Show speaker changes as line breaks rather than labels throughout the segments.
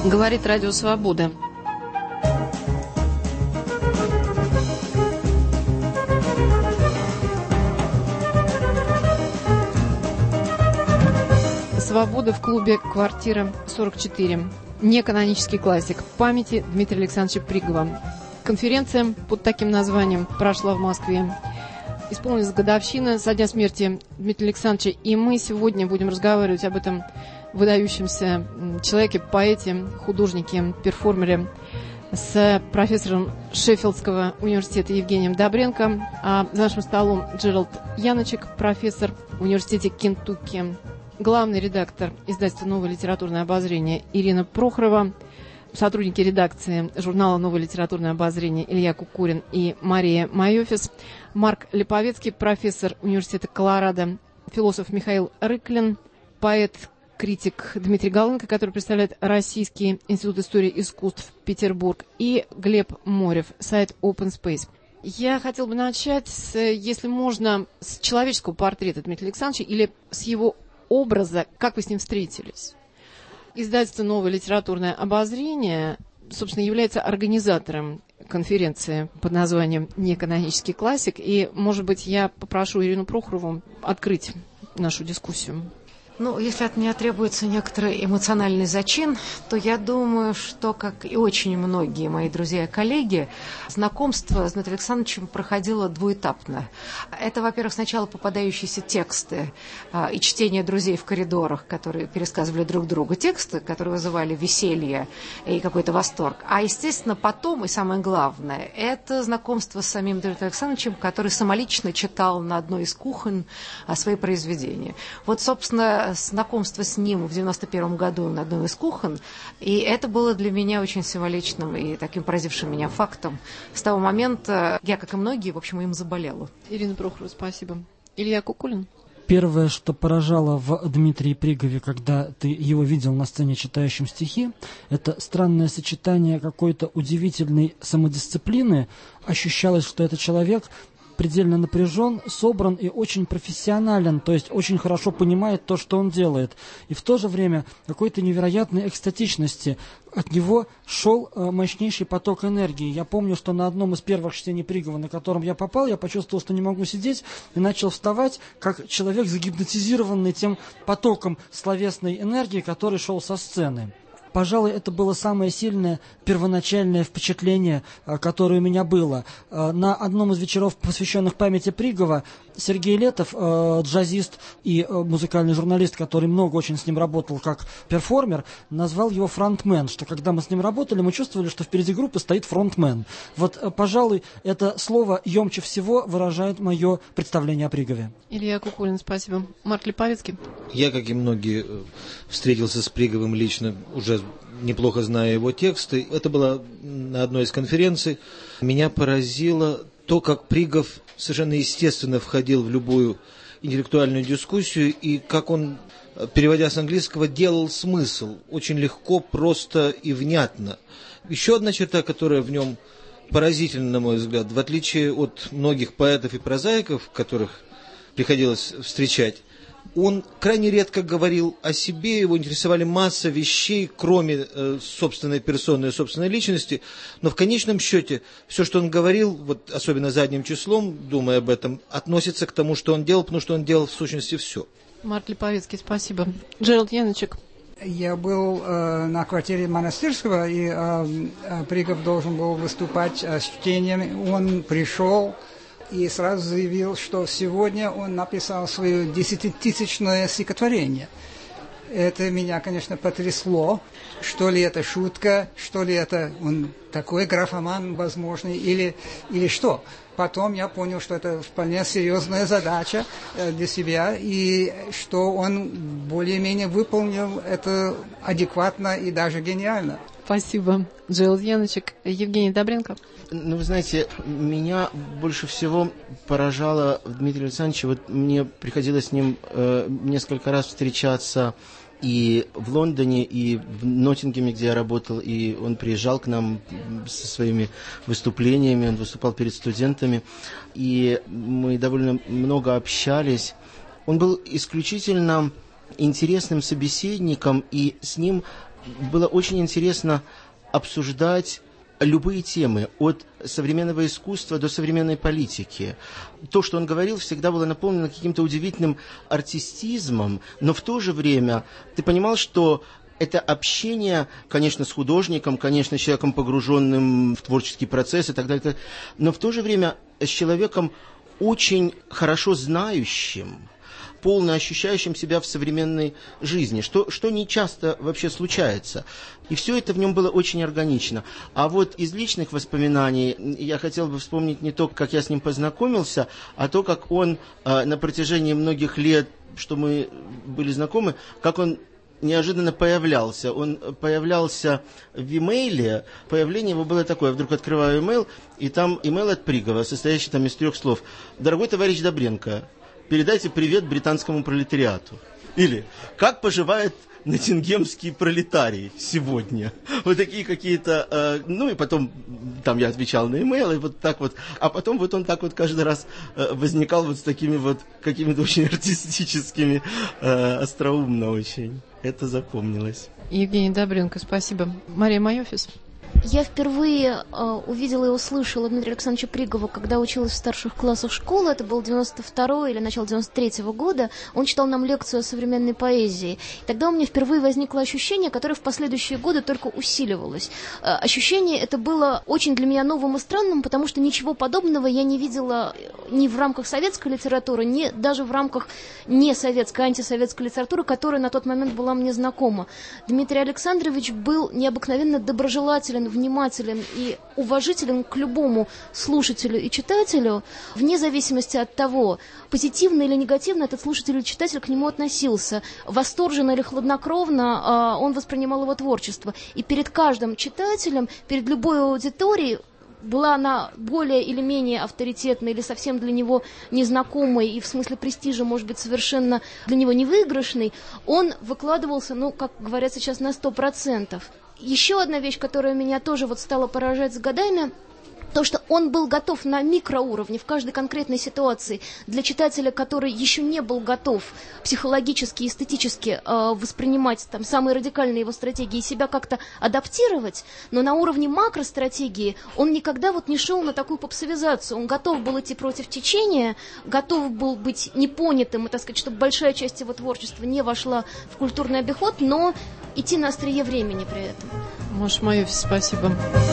Говорит Радио Свобода. Свобода в клубе «Квартира 44». Неканонический классик памяти Дмитрия Александровича Пригова. Конференция под таким названием прошла в Москве. Исполнилась годовщина со дня смерти Дмитрия Александровича, и мы сегодня будем разговаривать об этом выдающемся человеке, поэте, художнике, перформере с профессором Шеффилдского университета Евгением Добренко, а за нашим столом Джеральд Яночек, профессор в университете Кентукки, главный редактор издательства «Новое литературное обозрение» Ирина Прохорова, сотрудники редакции журнала «Новое литературное обозрение» Илья Кукурин и Мария Майофис, Марк Липовецкий, профессор университета Колорадо, философ Михаил Рыклин, поэт, критик Дмитрий Галынко, который представляет Российский институт истории искусств Петербург, и Глеб Морев, сайт Open Space. Я хотела бы начать, если можно, с человеческого портрета Дмитрия Александровича или с его образа, как вы с ним встретились. Издательство «Новое литературное обозрение», собственно, является организатором конференции под названием «Неканонический классик». И, может быть, я попрошу Ирину Прохорову открыть нашу дискуссию.
Если от меня требуется некоторый эмоциональный зачин, то я думаю, что, как и очень многие мои друзья и коллеги, знакомство с Дмитрием Александровичем проходило двуэтапно. Это, во-первых, сначала попадающиеся тексты и чтение друзей в коридорах, которые пересказывали друг другу тексты, которые вызывали веселье и какой-то восторг. А, естественно, потом, и самое главное, это знакомство с самим Дмитрием Александровичем, который самолично читал на одной из кухонь свои произведения. Вот, собственно, знакомство с ним в 1991 году на одной из кухонь, и это было для меня очень символичным и таким поразившим меня фактом. С того момента я, как и многие, в общем, им заболела.
Ирина Прохорова, спасибо. Илья Кукулин.
Первое, что поражало в Дмитрии Пригове, когда ты его видел на сцене читающим стихи, это странное сочетание какой-то удивительной самодисциплины. Ощущалось, что это человек предельно напряжен, собран и очень профессионален, то есть очень хорошо понимает то, что он делает. И в то же время какой-то невероятной экстатичности. От него шел мощнейший поток энергии. Я помню, что на одном из первых чтений Пригова, на котором я попал, я почувствовал, что не могу сидеть, и начал вставать, как человек, загипнотизированный тем потоком словесной энергии, который шел со сцены. Пожалуй, это было самое сильное первоначальное впечатление, которое у меня было. На одном из вечеров, посвященных памяти Пригова, Сергей Летов, джазист и музыкальный журналист, который много очень с ним работал как перформер, назвал его фронтмен, что когда мы с ним работали, мы чувствовали, что впереди группы стоит фронтмен. Вот, пожалуй, это слово емче всего выражает мое представление о Пригове.
Илья Кукулин, спасибо. Марк Липовецкий.
Я, как и многие, встретился с Приговым лично, уже неплохо зная его тексты. Это было на одной из конференций. Меня поразило то, как Пригов совершенно естественно входил в любую интеллектуальную дискуссию, и как он, переводя с английского, делал смысл очень легко, просто и внятно. Еще одна черта, которая в нем поразительна, на мой взгляд, в отличие от многих поэтов и прозаиков, которых приходилось встречать, он крайне редко говорил о себе, его интересовали масса вещей, кроме собственной персоны и собственной личности, но в конечном счете все, что он говорил, вот особенно задним числом, думая об этом, относится к тому, что он делал, потому что он делал в сущности все.
Марк Липовецкий, спасибо. Джеральд Яночек.
Я был на квартире Монастырского, и Пригов должен был выступать с чтением. Он пришел и сразу заявил, что сегодня он написал свое 10-тысячное стихотворение. Это меня, конечно, потрясло. Что ли это шутка, что ли это он такой графоман возможный, или что? Потом я понял, что это вполне серьезная задача для себя, и что он более-менее выполнил это адекватно и даже гениально.
Спасибо. Джеральд Яночек. Евгений Добренко.
Вы знаете, меня больше всего поражало в Дмитрии Александровиче. Вот мне приходилось с ним несколько раз встречаться и в Лондоне, и в Ноттингеме, где я работал, и он приезжал к нам со своими выступлениями, он выступал перед студентами, и мы довольно много общались. Он был исключительно интересным собеседником, и с ним было очень интересно обсуждать любые темы, от современного искусства до современной политики. То, что он говорил, всегда было наполнено каким-то удивительным артистизмом, но в то же время ты понимал, что это общение, конечно, с художником, конечно, с человеком, погруженным в творческий процесс и так далее, но в то же время с человеком очень хорошо знающим, полно ощущающим себя в современной жизни, что не часто вообще случается. И все это в нем было очень органично. А вот из личных воспоминаний я хотел бы вспомнить не то, как я с ним познакомился, а то, как он на протяжении многих лет, что мы были знакомы, как он неожиданно появлялся. Он появлялся в имейле. Появление его было такое. Я вдруг открываю имейл, и там имейл от Пригова, состоящий там из 3 слов. «Дорогой товарищ Добренко, передайте привет британскому пролетариату». Или «Как поживает ноттингемский пролетарий сегодня?» Вот такие какие-то... и потом там я отвечал на имейл, и вот так вот. А потом вот он так вот каждый раз возникал вот с такими вот какими-то очень артистическими, остроумно очень. Это запомнилось.
Евгений Добренко, спасибо. Мария Майофис.
Я впервые увидела и услышала Дмитрия Александровича Пригова, когда училась в старших классах школы. Это был 92-й или начало 93-го года. Он читал нам лекцию о современной поэзии. И тогда у меня впервые возникло ощущение, которое в последующие годы только усиливалось. Ощущение это было очень для меня новым и странным, потому что ничего подобного я не видела ни в рамках советской литературы, ни даже в рамках несоветской, антисоветской литературы, которая на тот момент была мне знакома. Дмитрий Александрович был необыкновенно доброжелателен, внимателен и уважителен к любому слушателю и читателю, вне зависимости от того, позитивно или негативно этот слушатель или читатель к нему относился, восторженно или хладнокровно он воспринимал его творчество. И перед каждым читателем, перед любой аудиторией, была она более или менее авторитетной или совсем для него незнакомой и в смысле престижа, может быть, совершенно для него невыигрышной, он выкладывался, как говорят сейчас, на 100%. Еще одна вещь, которая меня тоже вот стала поражать с годами, то, что он был готов на микроуровне в каждой конкретной ситуации для читателя, который еще не был готов психологически, эстетически воспринимать там самые радикальные его стратегии и себя как-то адаптировать, но на уровне макростратегии он никогда вот не шел на такую попсовизацию. Он готов был идти против течения, готов был быть непонятым, и, так сказать, чтобы большая часть его творчества не вошла в культурный обиход, но идти на острие времени при этом.
Маша Майофис, спасибо.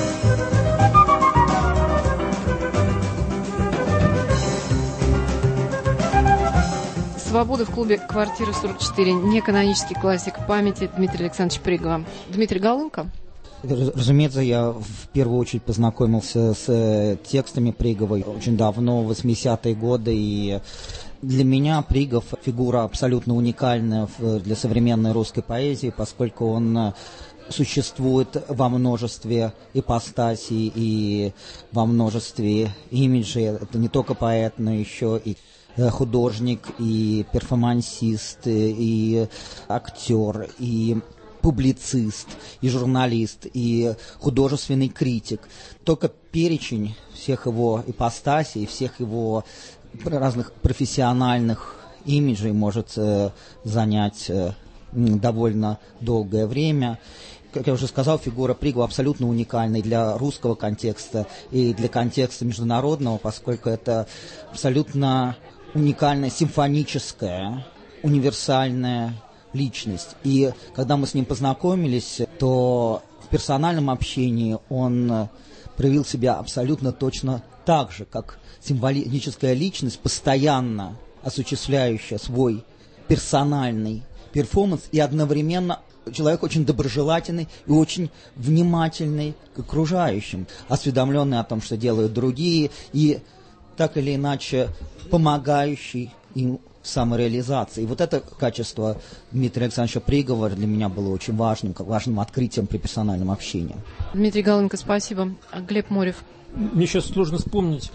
«Свобода» в клубе «Квартира 44». Неканонический классик памяти Дмитрия Александровича Пригова. Дмитрий Галунко.
Разумеется, я в первую очередь познакомился с текстами Пригова очень давно, в 80-е годы, и для меня Пригов фигура абсолютно уникальная для современной русской поэзии, поскольку он существует во множестве ипостасей и во множестве имиджей. Это не только поэт, но еще и художник, и перформансист, и актер, и публицист, и журналист, и художественный критик. Только перечень всех его ипостасей, всех его разных профессиональных имиджей может занять довольно долгое время. Как я уже сказал, фигура Пригова абсолютно уникальна для русского контекста и для контекста международного, поскольку это абсолютно уникальная, симфоническая, универсальная личность. И когда мы с ним познакомились, то в персональном общении он проявил себя абсолютно точно так же, как символическая личность, постоянно осуществляющая свой персональный перформанс и одновременно человек очень доброжелательный и очень внимательный к окружающим, осведомленный о том, что делают другие, и так или иначе помогающий им в самореализации. И вот это качество Дмитрия Александровича Пригова для меня было очень важным открытием при персональном общении.
Дмитрий Галунко, спасибо. Глеб Морев.
Мне сейчас сложно вспомнить,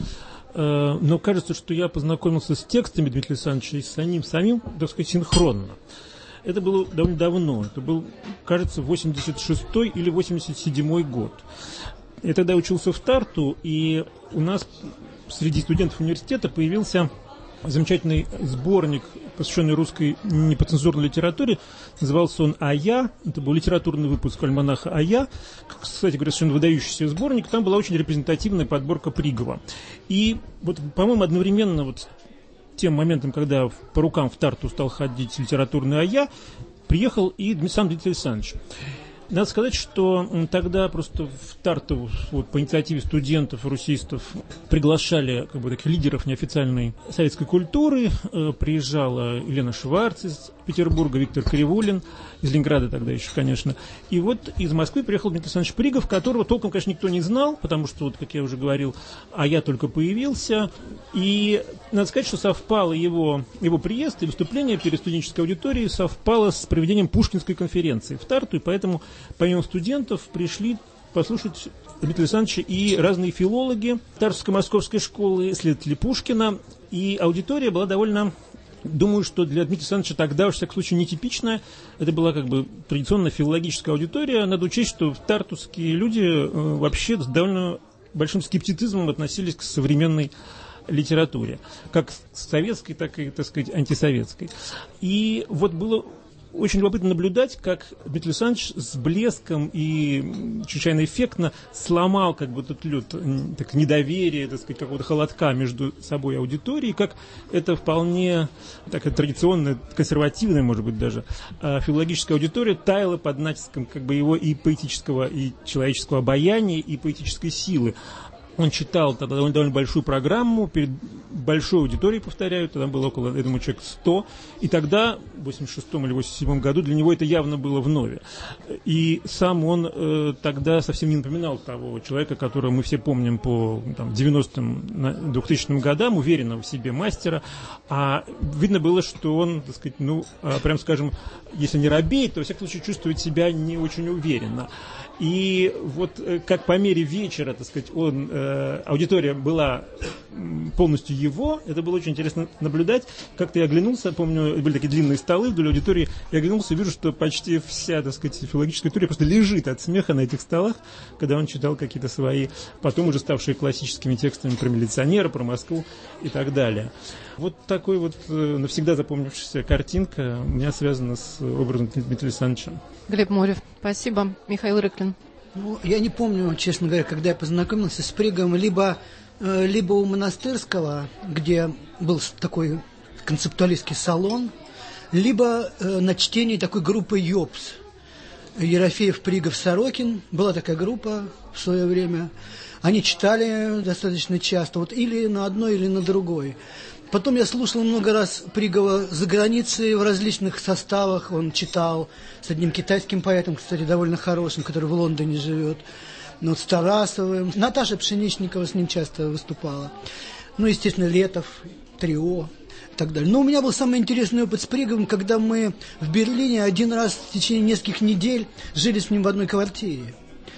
но кажется, что я познакомился с текстами Дмитрия Александровича и с ним самим, так сказать, синхронно. Это было довольно давно. Это был, кажется, 86-й или 87-й год. Я тогда учился в Тарту, и у нас среди студентов университета появился замечательный сборник, посвященный русской непоцензурной литературе. Назывался он «А-я». Это был литературный выпуск альманаха «А-я». Кстати говоря, совершенно выдающийся сборник. Там была очень репрезентативная подборка Пригова. И вот, по-моему, одновременно вот тем моментом, когда по рукам в Тарту стал ходить литературный «А-я», приехал и сам Дмитрий Александрович. Надо сказать, что тогда просто в Тарту вот, по инициативе студентов, русистов приглашали как бы, таких лидеров неофициальной советской культуры. Приезжала Елена Шварц из Петербурга, Виктор Кривулин, из Ленинграда тогда еще, конечно. И вот из Москвы приехал Дмитрий Александрович Пригов, которого толком, конечно, никто не знал, потому что, вот, как я уже говорил, «А-я» только появился. И надо сказать, что совпало его приезд и выступление перед студенческой аудиторией совпало с проведением Пушкинской конференции в Тарту, и поэтому помимо студентов пришли послушать Дмитрия Александровича и разные филологи Тартовской московской школы, исследователи Пушкина, и аудитория была довольно... Думаю, что для Дмитрия Александровича тогда, во всяком случае, нетипичная. Это была как бы традиционная филологическая аудитория. Надо учесть, что тартусские люди вообще с довольно большим скептицизмом относились к современной литературе. Как советской, так и, так сказать, антисоветской. И вот было... Очень любопытно наблюдать, как Дмитрий Александрович с блеском и чрезвычайно эффектно сломал как бы тот лед так, недоверия, так сказать, какого-то холодка между собой и аудиторией, как это вполне такая традиционная, консервативная, может быть, даже филологическая аудитория таяла под натиском как бы его и поэтического, и человеческого обаяния, и поэтической силы. Он читал тогда довольно большую программу перед большой аудиторией, повторяю, тогда было около, я думаю, человек 100, и тогда, в 86-м или 87-м году, для него это явно было вновь. И сам он тогда совсем не напоминал того человека, которого мы все помним по 90-м, 2000-м годам, уверенного в себе мастера, а видно было, что он, так сказать, прям скажем, если не робеет, то, во всяком случае, чувствует себя не очень уверенно. И вот как по мере вечера, так сказать, аудитория была полностью его, это было очень интересно наблюдать. Как-то я оглянулся, помню, были такие длинные столы вдоль аудитории, я оглянулся и вижу, что почти вся, так сказать, филологическая аудитория просто лежит от смеха на этих столах, когда он читал какие-то свои, потом уже ставшие классическими текстами про милиционера, про Москву и так далее. Вот такой вот навсегда запомнившаяся картинка у меня связана с образом Дмитрия Александровича.
Глеб Морев, спасибо. Михаил Рыклин.
Я не помню, честно говоря, когда я познакомился с Приговым, либо у Монастырского, где был такой концептуалистский салон, либо на чтении такой группы «Йобс». Ерофеев, Пригов, Сорокин. Была такая группа в свое время. Они читали достаточно часто, вот или на одной, или на другой. Потом я слушал много раз Пригова за границей в различных составах. Он читал с одним китайским поэтом, кстати, довольно хорошим, который в Лондоне живет. С Тарасовым. Наташа Пшеничникова с ним часто выступала. Естественно, Летов, Трио и так далее. Но у меня был самый интересный опыт с Приговым, когда мы в Берлине один раз в течение нескольких недель жили с ним в одной квартире.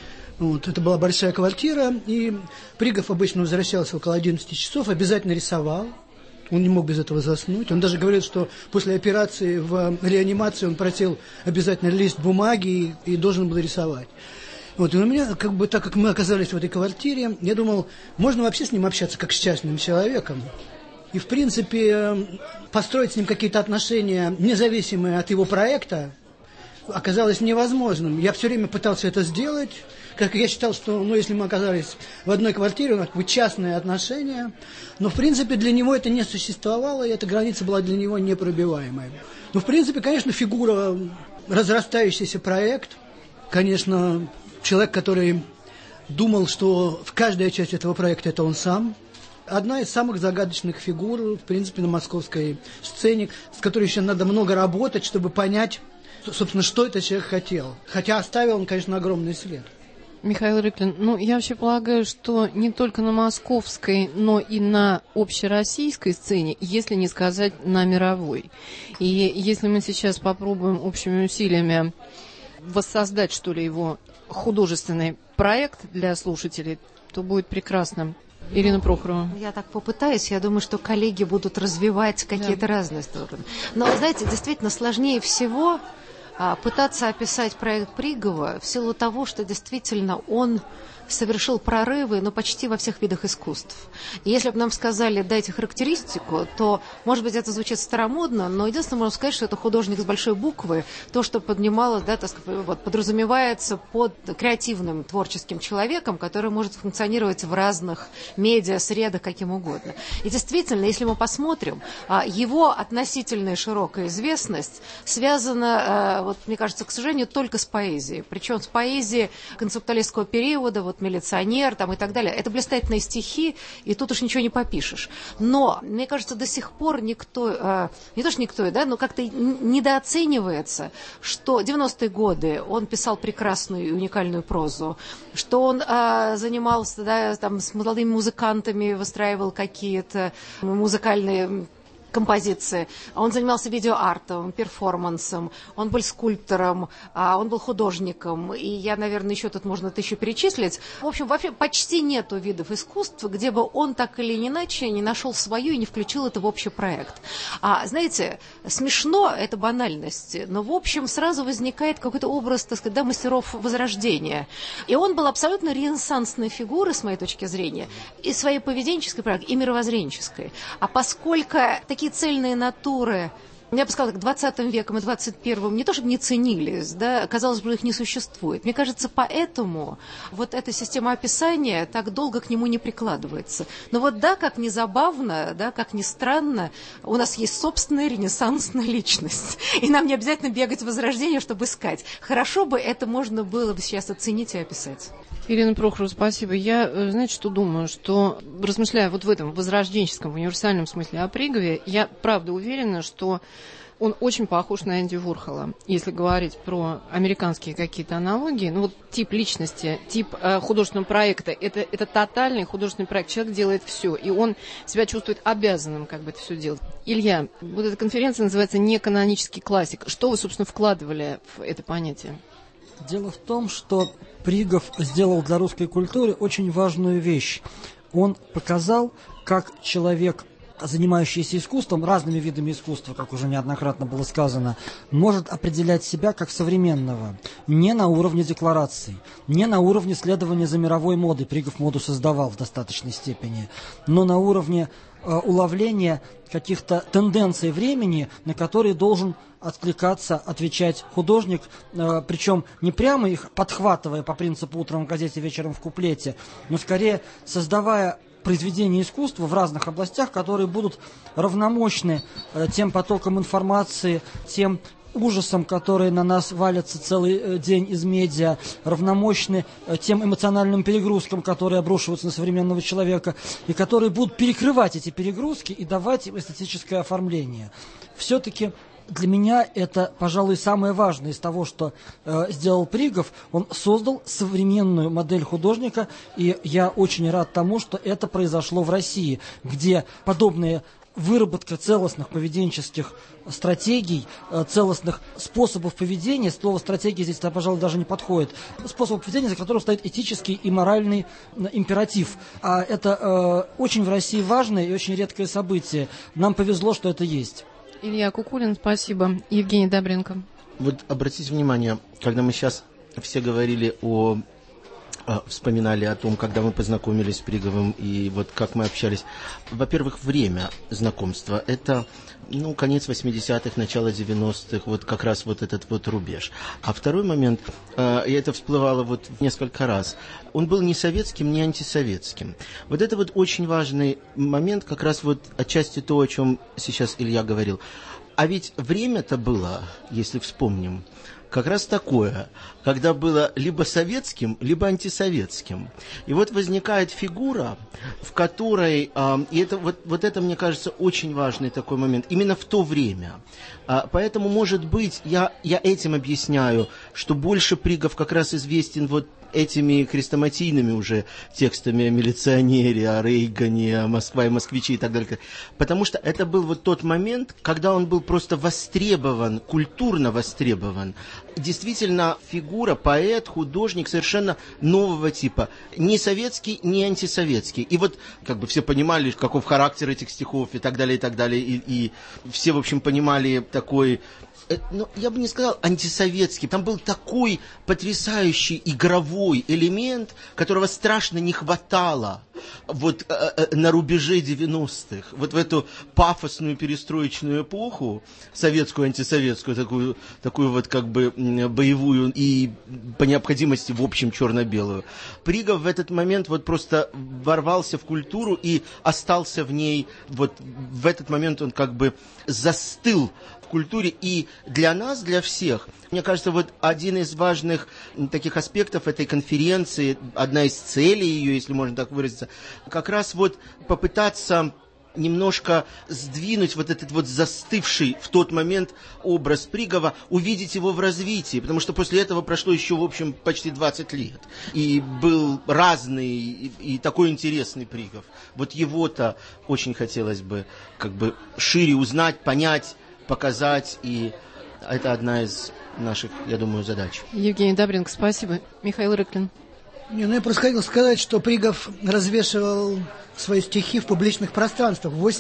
Это была большая квартира, и Пригов обычно возвращался около 11 часов, обязательно рисовал. Он не мог без этого заснуть. Он даже говорил, что после операции в реанимации он просил обязательно лист бумаги и должен был рисовать. И у меня, так как мы оказались в этой квартире, я думал, можно вообще с ним общаться как с частным человеком. И, в принципе, построить с ним какие-то отношения, независимые от его проекта, оказалось невозможным. Я все время пытался это сделать. Как я считал, что, если мы оказались в одной квартире, у нас частные отношения. Но, в принципе, для него это не существовало, и эта граница была для него непробиваемой. В принципе, конечно, фигура, разрастающийся проект. Конечно, человек, который думал, что в каждой части этого проекта это он сам. Одна из самых загадочных фигур, в принципе, на московской сцене, с которой еще надо много работать, чтобы понять, собственно, что этот человек хотел. Хотя оставил он, конечно, огромный след.
Михаил Рыклин, я вообще полагаю, что не только на московской, но и на общероссийской сцене, если не сказать на мировой. И если мы сейчас попробуем общими усилиями воссоздать, что ли, его художественный проект для слушателей, то будет прекрасно. Ирина Прохорова.
Я так попытаюсь, я думаю, что коллеги будут развивать какие-то разные стороны. Но, знаете, действительно сложнее всего пытаться описать проект Пригова в силу того, что действительно он совершил прорывы, но почти во всех видах искусств. И если бы нам сказали, дайте характеристику, то, может быть, это звучит старомодно, но единственное, можно сказать, что это художник с большой буквы, то, что поднималось, да, так сказать, вот, подразумевается под креативным творческим человеком, который может функционировать в разных медиа, средах, каким угодно. И действительно, если мы посмотрим, его относительная широкая известность связана, вот, мне кажется, к сожалению, только с поэзией. Причем с поэзией концептуалистского периода, вот «Милиционер» там, и так далее. Это блистательные стихи, и тут уж ничего не попишешь. Но, мне кажется, до сих пор никто, не то что никто, да, но как-то недооценивается, что 90-е годы он писал прекрасную и уникальную прозу, что он занимался, да, там, с молодыми музыкантами, выстраивал какие-то музыкальные композиции. Он занимался видеоартом, перформансом, он был скульптором, он был художником, и я, наверное, еще тут можно 1000 перечислить. В общем, вообще почти нету видов искусства, где бы он так или иначе не нашел свою и не включил это в общий проект. Знаете, смешно, это банальность, но, в общем, сразу возникает какой-то образ, так сказать, да, мастеров Возрождения. И он был абсолютно ренессансной фигурой, с моей точки зрения, и своей поведенческой практикой, и мировоззренческой. А поскольку такие цельные натуры, я бы сказала, 20 веком и 21-м не то чтобы не ценились, да, казалось бы, их не существует. Мне кажется, поэтому вот эта система описания так долго к нему не прикладывается. Но вот да, как ни забавно, да, как ни странно, у нас есть собственная ренессансная личность. И нам не обязательно бегать в Возрождение, чтобы искать. Хорошо бы это можно было бы сейчас оценить и описать.
Ирина Прохорова, спасибо. Я, знаете, что думаю, что, размышляя вот в этом возрожденческом, в универсальном смысле о Пригове, я правда уверена, что он очень похож на Энди Ворхола. Если говорить про американские какие-то аналогии, ну вот тип личности, тип художественного проекта, это тотальный художественный проект. Человек делает все, и он себя чувствует обязанным как бы это все делать. Илья, вот эта конференция называется «Неканонический классик». Что вы, собственно, вкладывали в это понятие?
Дело в том, что Пригов сделал для русской культуры очень важную вещь. Он показал, как человек, занимающийся искусством, разными видами искусства, как уже неоднократно было сказано, может определять себя как современного. Не на уровне деклараций, не на уровне следования за мировой модой. Пригов моду создавал в достаточной степени, но на уровне уловления каких-то тенденций времени, на которые должен откликаться, отвечать художник, причем не прямо их подхватывая по принципу «утром в газете, вечером в куплете», но скорее создавая произведения искусства в разных областях, которые будут равномощны тем потокам информации, тем ужасам, которые на нас валятся целый день из медиа, равномощны тем эмоциональным перегрузкам, которые обрушиваются на современного человека, и которые будут перекрывать эти перегрузки и давать им эстетическое оформление. Все-таки для меня это, пожалуй, самое важное из того, что сделал Пригов. Он создал современную модель художника, и я очень рад тому, что это произошло в России, где подобные выработка целостных поведенческих стратегий, целостных способов поведения, слово «стратегия» здесь, пожалуй, даже не подходит, способ поведения, за которым стоит этический и моральный императив. А это очень в России важное и очень редкое событие. Нам повезло, что это есть.
Илья Кукулин, спасибо. Евгений Добренко.
Вот обратите внимание, когда мы сейчас все говорили вспоминали о том, когда мы познакомились с Приговым и вот как мы общались. Во-первых, время знакомства. Это, конец 80-х, начало 90-х, вот как раз вот этот вот рубеж. А второй момент, и это всплывало вот несколько раз, он был не советским, не антисоветским. Вот это вот очень важный момент, как раз вот отчасти то, о чем сейчас Илья говорил. А ведь время-то было, если вспомним, как раз такое, когда было либо советским, либо антисоветским. И вот возникает фигура, в которой, и это, вот это, мне кажется, очень важный такой момент, именно в то время. Поэтому, может быть, я этим объясняю, что больше Пригов как раз известен вот этими хрестоматийными уже текстами о милиционере, о Рейгане, о Москва и москвичи и так далее. Потому что это был вот тот момент, когда он был просто востребован, культурно востребован. Действительно, фигура, поэт, художник совершенно нового типа. Не советский, не антисоветский. И вот как бы все понимали, каков характер этих стихов и так далее, и так далее. И все, в общем, понимали такой я бы не сказал антисоветский, там был такой потрясающий игровой элемент, которого страшно не хватало вот на рубеже 90-х, вот в эту пафосную перестроечную эпоху, советскую, антисоветскую, такую вот как бы боевую и по необходимости в общем черно-белую. Пригов в этот момент вот просто ворвался в культуру и остался в ней, вот в этот момент он как бы застыл в культуре, и для нас, для всех, мне кажется, вот один из важных таких аспектов этой конференции, одна из целей ее, если можно так выразиться, как раз вот попытаться немножко сдвинуть вот этот вот застывший в тот момент образ Пригова, увидеть его в развитии, потому что после этого прошло еще, в общем, почти 20 лет. И был разный и такой интересный Пригов. Вот его-то очень хотелось бы как бы шире узнать, понять, показать, и это одна из наших, я думаю, задач.
Евгений Добренко, спасибо. Михаил Рыклин.
Я просто хотел сказать, что Пригов развешивал свои стихи в публичных пространствах в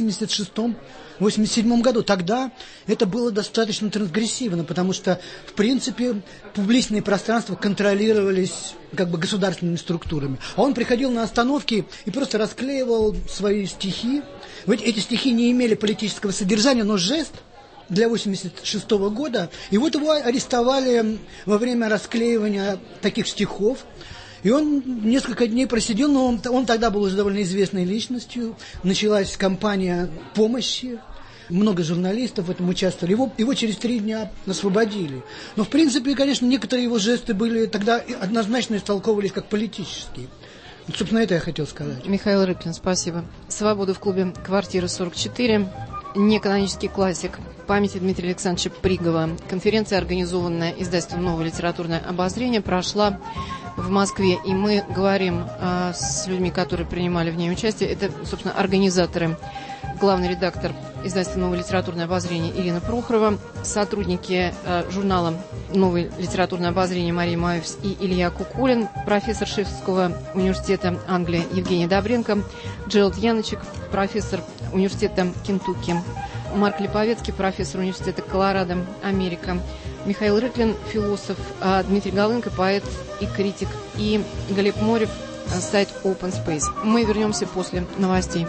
86-87 году. Тогда это было достаточно трансгрессивно, потому что, в принципе, публичные пространства контролировались как бы государственными структурами. А он приходил на остановки и просто расклеивал свои стихи. Ведь эти стихи не имели политического содержания, но жест для 86 года. И вот его арестовали во время расклеивания таких стихов. И он несколько дней просидел, но он тогда был уже довольно известной личностью. Началась кампания помощи. Много журналистов в этом участвовали. Его через 3 дня освободили. Но, в принципе, конечно, некоторые его жесты были тогда однозначно истолковывались как политические. Вот, собственно, это я хотел сказать.
Михаил Рыклин, спасибо. «Свобода» в клубе «Квартира 44». Неканонический классик памяти Дмитрия Александровича Пригова. Конференция, организованная издательством «Новое литературное обозрение», прошла в Москве. И мы говорим с людьми, которые принимали в ней участие. Это, собственно, организаторы. Главный редактор издательства «Новое литературное обозрение» Ирина Прохорова, сотрудники журнала «Новое литературное обозрение» Мария Маевс и Илья Кукулин, профессор Шеффилдского университета Англии Евгений Добренко, Джеральд Яночек, профессор университета Кентукки, Марк Липовецкий, профессор университета Колорадо, Америка, Михаил Рыклин, философ, Дмитрий Галынко, поэт и критик, и Глеб Морев, сайт Open Space. Мы вернемся после новостей.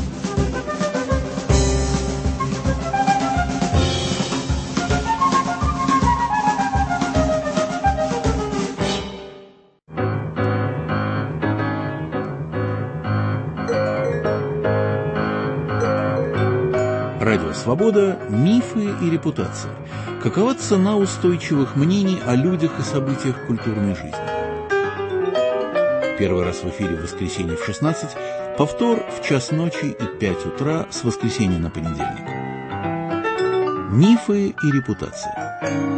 Радио «Свобода. Мифы и репутация». Какова цена устойчивых мнений о людях и событиях культурной жизни? Первый раз в эфире в воскресенье в 16, повтор в 1:00 ночи и 5 утра с воскресенья на понедельник. Мифы и репутация.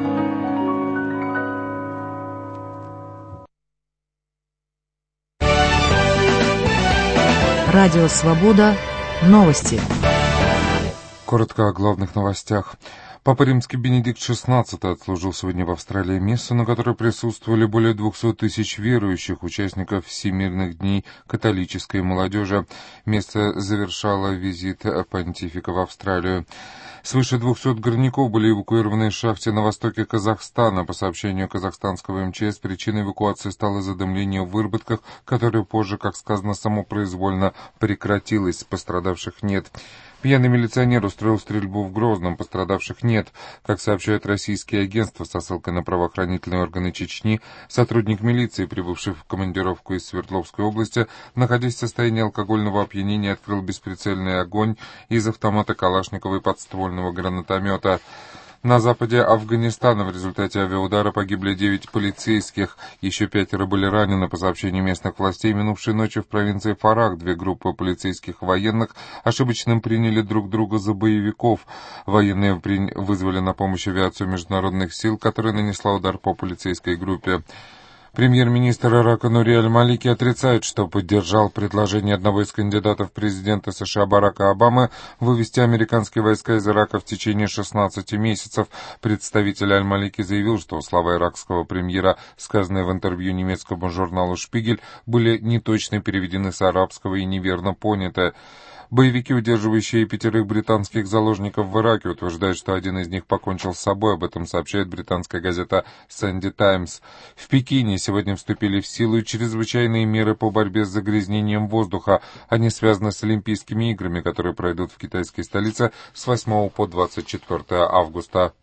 Радио «Свобода». Новости.
Коротко о главных новостях. Папа Римский Бенедикт XVI отслужил сегодня в Австралии мессу, на которой присутствовали более 200 тысяч верующих, участников Всемирных дней католической молодежи. Месса завершала визит понтифика в Австралию. Свыше 200 горняков были эвакуированы из шахты на востоке Казахстана. По сообщению казахстанского МЧС, причиной эвакуации стало задымление в выработках, которое позже, как сказано, самопроизвольно прекратилось. Пострадавших нет. Пьяный милиционер устроил стрельбу в Грозном, пострадавших нет. Как сообщают российские агентства со ссылкой на правоохранительные органы Чечни, сотрудник милиции, прибывший в командировку из Свердловской области, находясь в состоянии алкогольного опьянения, открыл бесприцельный огонь из автомата Калашникова и подствольного гранатомета. На западе Афганистана в результате авиаудара погибли 9 полицейских, еще 5 были ранены. По сообщению местных властей, минувшей ночью в провинции Фарах 2 группы полицейских и военных ошибочно приняли друг друга за боевиков. Военные вызвали на помощь авиацию международных сил, которая нанесла удар по полицейской группе. Премьер-министр Ирака Нури Аль-Малики отрицает, что поддержал предложение одного из кандидатов в президенты США Барака Обамы вывести американские войска из Ирака в течение 16 месяцев. Представитель Аль-Малики заявил, что слова иракского премьера, сказанные в интервью немецкому журналу «Шпигель», были неточно переведены с арабского и неверно поняты. Боевики, удерживающие 5 британских заложников в Ираке, утверждают, что один из них покончил с собой. Об этом сообщает британская газета «Санди Таймс». В Пекине сегодня вступили в силу чрезвычайные меры по борьбе с загрязнением воздуха. Они связаны с Олимпийскими играми, которые пройдут в китайской столице с 8 по 24 августа.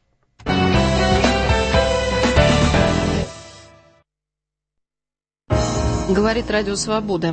Говорит Радио Свобода.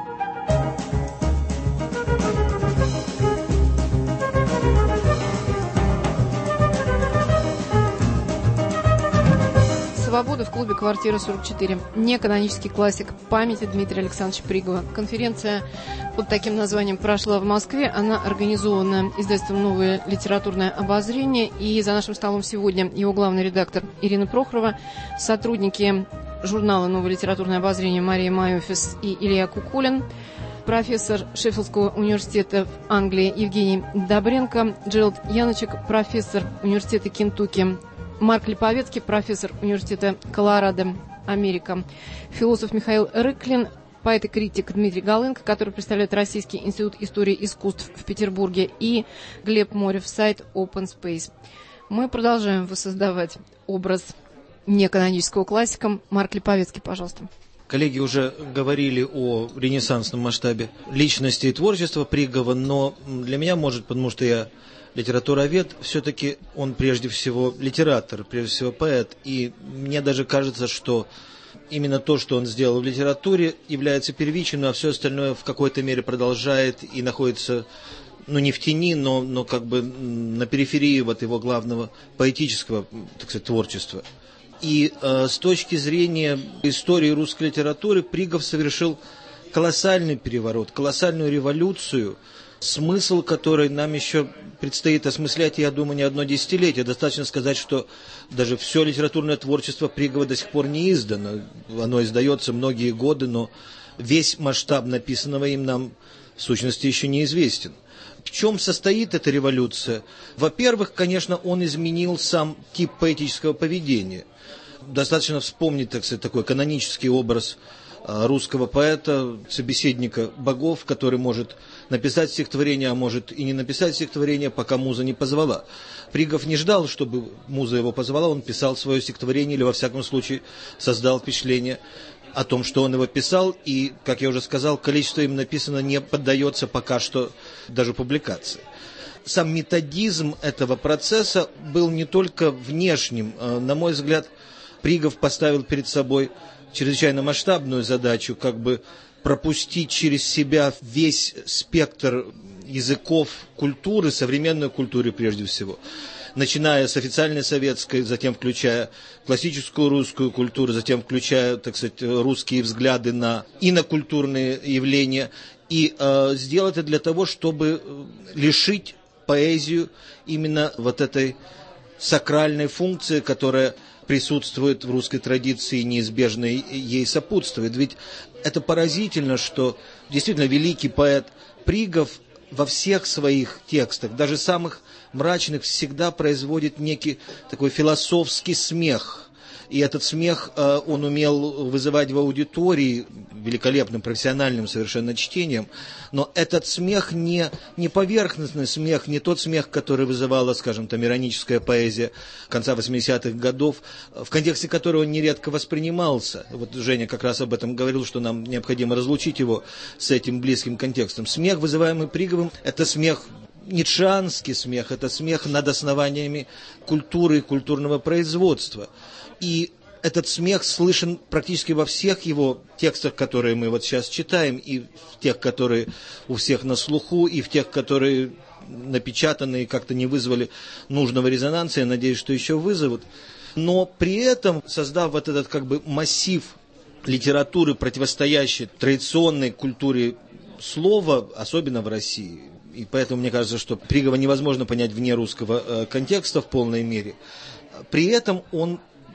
«Свобода» в клубе «Квартира 44». Неканонический классик памяти Дмитрия Александровича Пригова. Конференция под таким названием прошла в Москве. Она организована издательством «Новое литературное обозрение». И за нашим столом сегодня его главный редактор Ирина Прохорова, сотрудники журнала «Новое литературное обозрение» Мария Майофис и Илья Кукулин, профессор Шеффилдского университета в Англии Евгений Добренко, Джеральд Яночек, профессор университета Кентукки, Марк Липовецкий, профессор университета Колорадо, Америка, философ Михаил Рыклин, поэт и критик Дмитрий Галынко, который представляет Российский институт истории искусств в Петербурге, и Глеб Морев, сайт Open Space. Мы продолжаем воссоздавать образ неканонического классика. Марк Липовецкий, пожалуйста.
Коллеги уже говорили о ренессансном масштабе личности и творчества Пригова, но для меня, может, потому что я литературовед, все-таки он прежде всего литератор, прежде всего поэт. И мне даже кажется, что именно то, что он сделал в литературе, является первичным, а все остальное в какой-то мере продолжает и находится, не в тени, но как бы на периферии вот его главного поэтического, так сказать, творчества. И с точки зрения истории русской литературы Пригов совершил колоссальный переворот, колоссальную революцию, смысл которой нам еще предстоит осмыслять, я думаю, не одно десятилетие. Достаточно сказать, что даже все литературное творчество Пригова до сих пор не издано. Оно издается многие годы, но весь масштаб написанного им нам в сущности еще неизвестен. В чем состоит эта революция? Во-первых, конечно, он изменил сам тип поэтического поведения. Достаточно вспомнить, так сказать, такой канонический образ русского поэта, собеседника богов, который может написать стихотворение, а может и не написать стихотворение, пока муза не позвала. Пригов не ждал, чтобы муза его позвала, он писал свое стихотворение или, во всяком случае, создал впечатление о том, что он его писал, и, как я уже сказал, количество им написано не поддается пока что даже публикации. Сам методизм этого процесса был не только внешним. На мой взгляд, Пригов поставил перед собой чрезвычайно масштабную задачу, как бы пропустить через себя весь спектр языков культуры, современной культуры прежде всего, начиная с официальной советской, затем включая классическую русскую культуру, затем включая, так сказать, русские взгляды на инокультурные явления, и сделать это для того, чтобы лишить поэзию именно вот этой сакральной функции, которая присутствует в русской традиции и неизбежно ей сопутствует. Ведь это поразительно, что действительно великий поэт Пригов во всех своих текстах, даже самых мрачных, всегда производит некий такой философский смех. И этот смех он умел вызывать в аудитории великолепным профессиональным совершенно чтением. Но этот смех не поверхностный смех, не тот смех, который вызывала, скажем, там, ироническая поэзия конца 80-х годов, в контексте которого он нередко воспринимался. Вот Женя как раз об этом говорил, что нам необходимо разлучить его с этим близким контекстом. Смех, вызываемый Приговым, это смех, ницшеанский смех, это смех над основаниями культуры и культурного производства. И этот смех слышен практически во всех его текстах, которые мы вот сейчас читаем, и в тех, которые у всех на слуху, и в тех, которые напечатаны и как-то не вызвали нужного резонанса, я надеюсь, что еще вызовут. Но при этом, создав вот этот как бы массив литературы, противостоящей традиционной культуре слова, особенно в России, и поэтому мне кажется, что Пригова невозможно понять вне русского контекста в полной мере, при этом он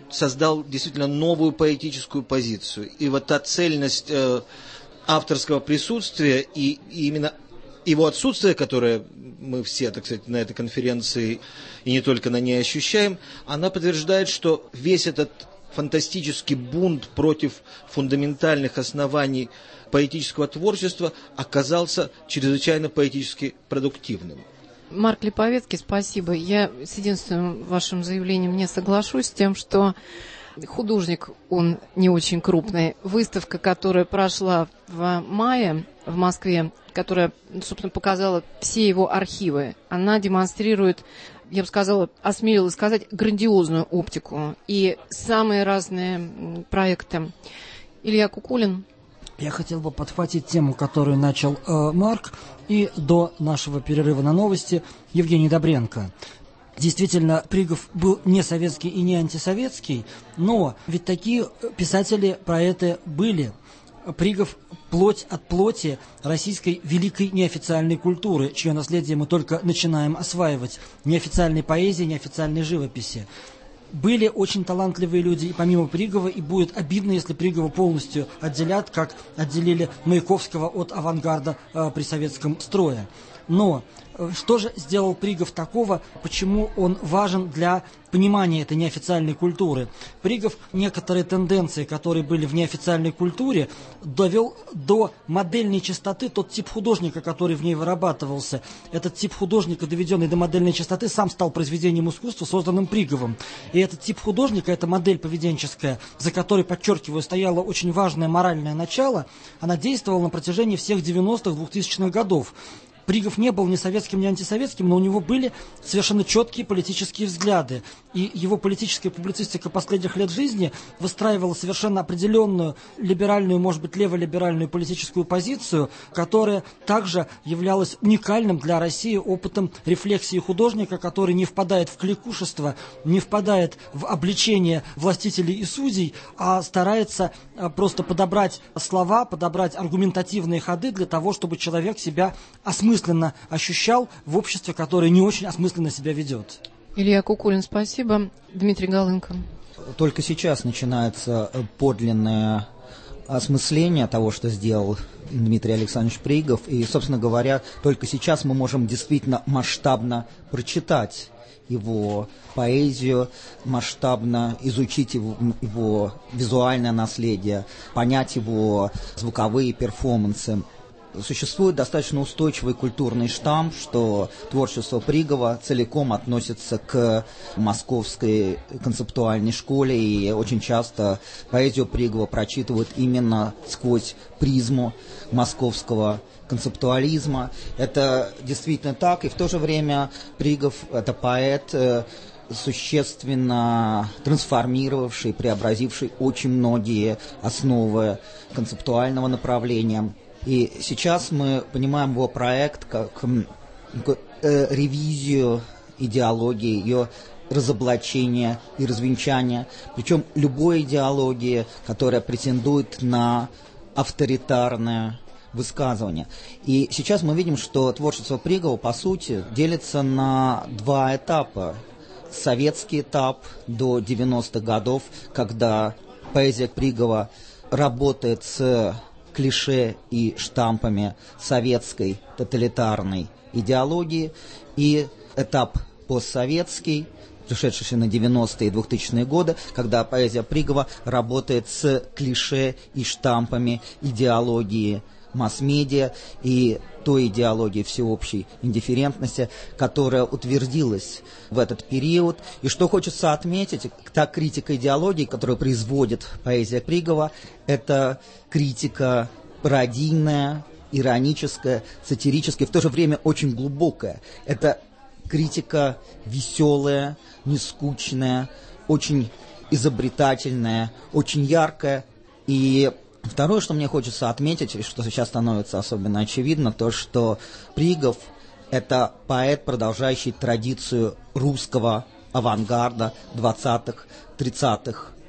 создал действительно новую поэтическую позицию. И вот та цельность авторского присутствия и именно его отсутствие, которое мы все, так сказать, на этой конференции и не только на ней ощущаем, она подтверждает, что весь этот фантастический бунт против фундаментальных оснований поэтического творчества оказался чрезвычайно поэтически продуктивным.
Марк Липовецкий, спасибо. Я с единственным вашим заявлением не соглашусь с тем, что художник, он не очень крупный. Выставка, которая прошла в мае в Москве, которая, собственно, показала все его архивы, она демонстрирует, я бы сказала, осмелилась сказать, грандиозную оптику и самые разные проекты. Илья Кукулин.
Я хотел бы подхватить тему, которую начал Марк, и до нашего перерыва на новости Евгений Добренко. Действительно, Пригов был не советский и не антисоветский, но ведь такие писатели, поэты были. Пригов – плоть от плоти российской великой неофициальной культуры, чье наследие мы только начинаем осваивать, неофициальной поэзии, неофициальной живописи. Были очень талантливые люди и помимо Пригова, и будет обидно, если Пригова полностью отделят, как отделили Маяковского от авангарда при советском строе. Но что же сделал Пригов такого, почему он важен для понимания этой неофициальной культуры? Пригов некоторые тенденции, которые были в неофициальной культуре, довел до модельной чистоты тот тип художника, который в ней вырабатывался. Этот тип художника, доведенный до модельной чистоты, сам стал произведением искусства, созданным Приговым. И этот тип художника, эта модель поведенческая, за которой, подчеркиваю, стояло очень важное моральное начало, она действовала на протяжении всех 90-х, 2000-х годов. Пригов не был ни советским, ни антисоветским, но у него были совершенно четкие политические взгляды. И его политическая публицистика последних лет жизни выстраивала совершенно определенную либеральную, может быть, леволиберальную политическую позицию, которая также являлась уникальным для России опытом рефлексии художника, который не впадает в кликушество, не впадает в обличение властителей и судей, а старается просто подобрать слова, подобрать аргументативные ходы для того, чтобы человек себя осмысленно ощущал в обществе, которое не очень осмысленно себя ведет.
Илья Кукулин, спасибо. Дмитрий Галынко.
Только сейчас начинается подлинное осмысление того, что сделал Дмитрий Александрович Пригов. И, собственно говоря, только сейчас мы можем действительно масштабно прочитать его поэзию, масштабно изучить его визуальное наследие, понять его звуковые перформансы. Существует достаточно устойчивый культурный штамп, что творчество Пригова целиком относится к московской концептуальной школе, и очень часто поэзию Пригова прочитывают именно сквозь призму московского концептуализма. Это действительно так, и в то же время Пригов – это поэт, существенно трансформировавший, преобразивший очень многие основы концептуального направления. И сейчас мы понимаем его проект как ревизию идеологии, ее разоблачение и развенчание, причем любой идеологии, которая претендует на авторитарное высказывание. И сейчас мы видим, что творчество Пригова, по сути, делится на два этапа. Советский этап до 90-х годов, когда поэзия Пригова работает с клише и штампами советской тоталитарной идеологии, и этап постсоветский, пришедший на 90-е и 2000-е годы, когда поэзия Пригова работает с клише и штампами идеологии масс-медиа и той идеологии всеобщей индифферентности, которая утвердилась в этот период. И что хочется отметить, та критика идеологии, которую производит поэзия Пригова, это критика пародийная, ироническая, сатирическая, в то же время очень глубокая. Это критика веселая, нескучная, очень изобретательная, очень яркая. И второе, что мне хочется отметить, и что сейчас становится особенно очевидно, то, что Пригов – это поэт, продолжающий традицию русского авангарда 20-х, 30-х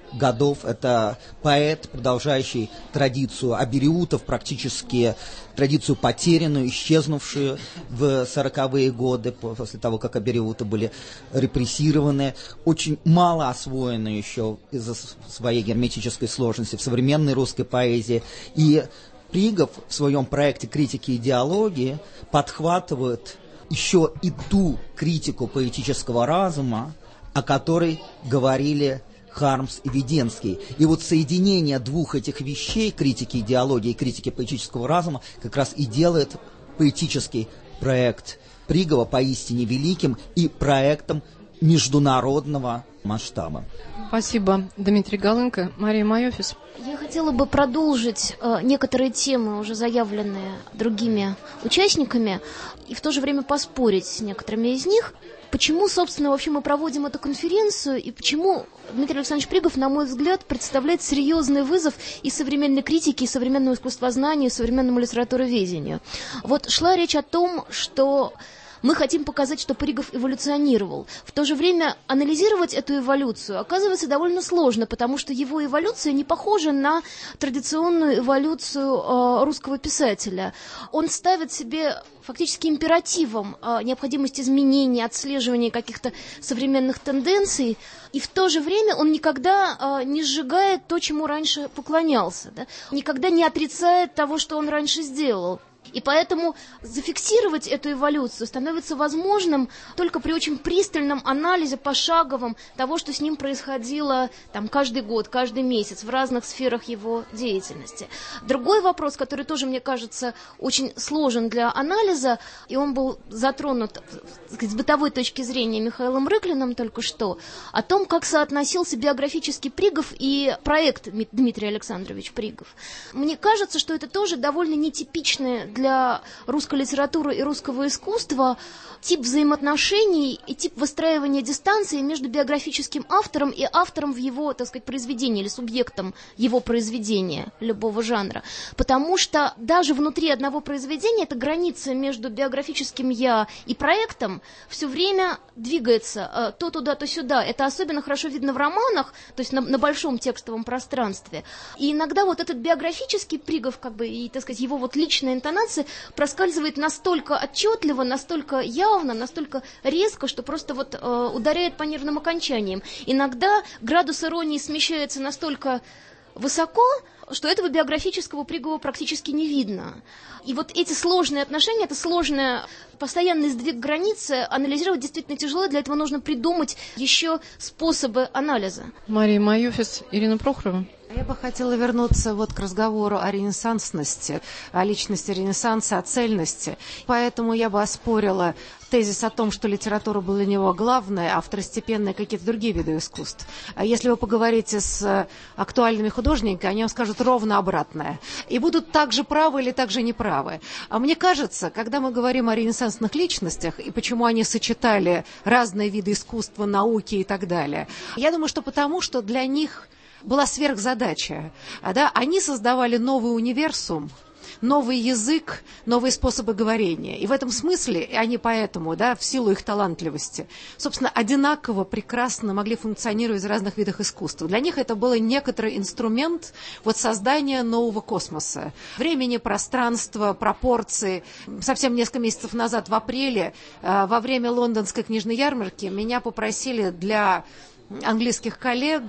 годов. Это поэт, продолжающий традицию абериутов, практически традицию потерянную, исчезнувшую в 40-е годы, после того, как абериуты были репрессированы, очень мало освоенную еще из-за своей герметической сложности в современной русской поэзии. И Пригов в своем проекте «Критики идеологии» подхватывает еще и ту критику поэтического разума, о которой говорили Хармс и Веденский. И вот соединение двух этих вещей, критики идеологии и критики поэтического разума, как раз и делает поэтический проект Пригова поистине великим и проектом международного масштаба.
Спасибо, Дмитрий Галынко. Мария Майофис.
Я хотела бы продолжить некоторые темы, уже заявленные другими участниками, и в то же время поспорить с некоторыми из них. Почему, собственно, вообще мы проводим эту конференцию, и почему Дмитрий Александрович Пригов, на мой взгляд, представляет серьезный вызов и современной критике, и современному искусствознанию, и современному литературоведению. Вот шла речь о том, что мы хотим показать, что Пригов эволюционировал. В то же время анализировать эту эволюцию оказывается довольно сложно, потому что его эволюция не похожа на традиционную эволюцию русского писателя. Он ставит себе фактически императивом необходимость изменений, отслеживания каких-то современных тенденций, и в то же время он никогда не сжигает то, чему раньше поклонялся, да? Никогда не отрицает того, что он раньше сделал. И поэтому зафиксировать эту эволюцию становится возможным только при очень пристальном анализе пошаговом того, что с ним происходило там, каждый год, каждый месяц в разных сферах его деятельности. Другой вопрос, который тоже, мне кажется, очень сложен для анализа, и он был затронут с бытовой точки зрения Михаилом Рыклиным только что, о том, как соотносился биографический Пригов и проект Дмитрия Александровича Пригов. Мне кажется, что это тоже довольно нетипичное для русской литературы и русского искусства тип взаимоотношений и тип выстраивания дистанции между биографическим автором и автором в его, так сказать, произведении или субъектом его произведения любого жанра. Потому что даже внутри одного произведения эта граница между биографическим «я» и проектом все время двигается то туда, то сюда. Это особенно хорошо видно в романах, то есть на большом текстовом пространстве. И иногда вот этот биографический Пригов, как бы, и, так сказать, его вот личная интонация проскальзывает настолько отчетливо, настолько явно, настолько резко, что просто вот ударяет по нервным окончаниям. Иногда градус иронии смещается настолько высоко, что этого биографического Пригова практически не видно. И вот эти сложные отношения, это сложный постоянный сдвиг границы, анализировать действительно тяжело, для этого нужно придумать еще способы анализа.
Мария Майофис, Ирина Прохорова.
Я бы хотела вернуться вот к разговору о ренессансности, о личности Ренессанса, о цельности. Поэтому я бы оспорила тезис о том, что литература была для него главная, а второстепенные какие-то другие виды искусств. Если вы поговорите с актуальными художниками, они вам скажут ровно обратное. И будут также правы или также неправы. А мне кажется, когда мы говорим о ренессансных личностях и почему они сочетали разные виды искусства, науки и так далее, я думаю, что потому, что для них была сверхзадача. Да? Они создавали новый универсум, новый язык, новые способы говорения. И в этом смысле они поэтому, да, в силу их талантливости, собственно, одинаково прекрасно могли функционировать в разных видах искусства. Для них это был некоторый инструмент вот, создания нового космоса. Времени, пространства, пропорции. Совсем несколько месяцев назад, в апреле, во время лондонской книжной ярмарки, меня попросили для английских коллег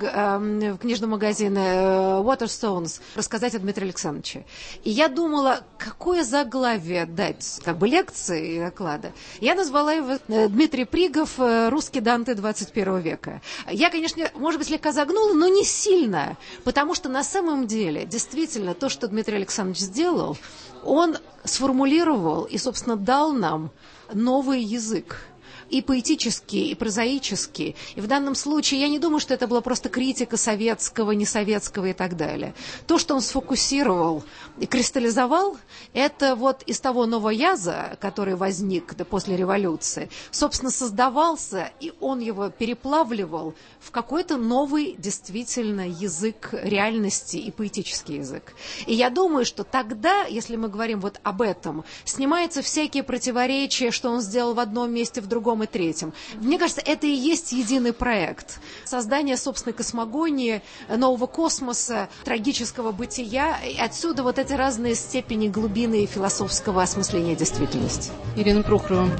в книжном магазине Waterstones рассказать о Дмитрии Александровиче. И я думала, какое заглавие дать, как бы лекции и доклада. Я назвала его Дмитрий Пригов, русский Данте 21 века. Я, конечно, может быть, слегка загнула, но не сильно, потому что на самом деле, действительно, то, что Дмитрий Александрович сделал, он сформулировал и, собственно, дал нам новый язык. И поэтический, и прозаический. И в данном случае я не думаю, что это была просто критика советского, несоветского и так далее. То, что он сфокусировал и кристаллизовал, это вот из того новояза, который возник после революции, собственно, создавался, и он его переплавливал в какой-то новый, действительно, язык реальности и поэтический язык. И я думаю, что тогда, если мы говорим вот об этом, снимаются всякие противоречия, что он сделал в одном месте, в другом и третьем. Мне кажется, это и есть единый проект. Создание собственной космогонии, нового космоса, трагического бытия. И отсюда вот эти разные степени глубины философского осмысления действительности.
Ирина Прохорова.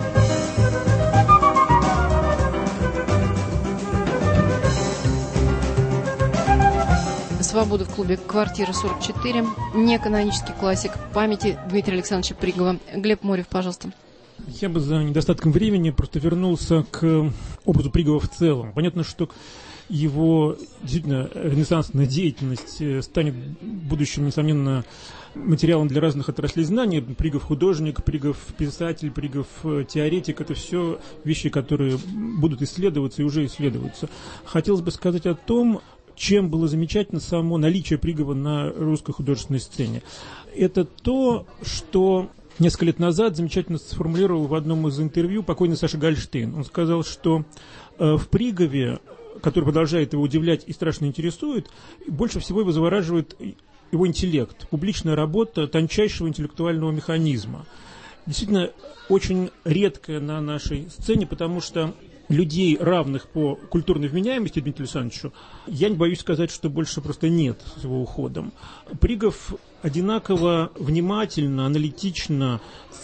«Свобода» в клубе «Квартира 44». Неканонический классик памяти Дмитрия Александровича Пригова. Глеб Морев, пожалуйста.
Я бы за недостатком времени просто вернулся к образу Пригова в целом. Понятно, что его действительно ренессансная деятельность станет в будущем, несомненно, материалом для разных отраслей знаний. Пригов художник, Пригов писатель, Пригов теоретик – это все вещи, которые будут исследоваться и уже исследуются. Хотелось бы сказать о том, чем было замечательно само наличие Пригова на русской художественной сцене. Это то, что несколько лет назад замечательно сформулировал в одном из интервью покойный Саша Гольштейн. Он сказал, что в Пригове, который продолжает его удивлять и страшно интересует, больше всего его завораживает его интеллект, публичная работа тончайшего интеллектуального механизма. Действительно, очень редкая на нашей сцене, потому что людей, равных по культурной вменяемости Дмитрию Александровичу, я не боюсь сказать, что больше просто нет с его уходом. Пригов одинаково внимательно, аналитично,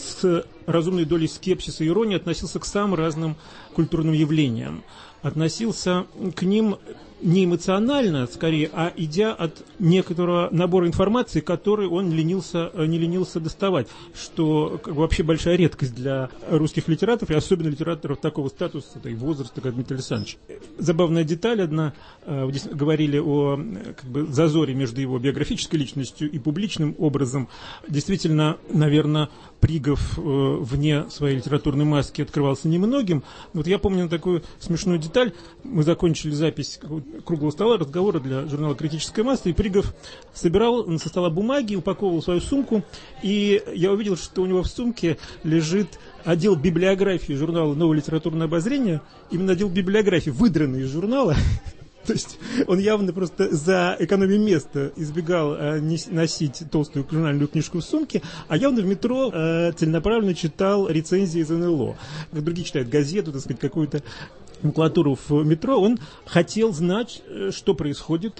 с разумной долей скепсиса и иронии относился к самым разным культурным явлениям. Относился к ним не эмоционально, скорее, а идя от некоторого набора информации, который он не ленился доставать, что как бы вообще большая редкость для русских литераторов, и особенно литераторов такого статуса и возраста, как Дмитрий Александрович. Забавная деталь одна, здесь говорили о как бы зазоре между его биографической личностью и публичным образом. Действительно, наверное, Пригов вне своей литературной маски открывался немногим. Вот я помню такую смешную деталь. Мы закончили запись круглого стола, разговора для журнала «Критическая масса», и Пригов собирал со стола бумаги, упаковывал свою сумку, и я увидел, что у него в сумке лежит отдел библиографии журнала «Новое литературное обозрение», именно отдел библиографии, выдранный из журнала. То есть он явно просто за экономией места избегал носить толстую журнальную книжку в сумке, а явно в метро целенаправленно читал рецензии из НЛО. Как другие читают газету, так сказать, какую-то макулатуру в метро, он хотел знать, что происходит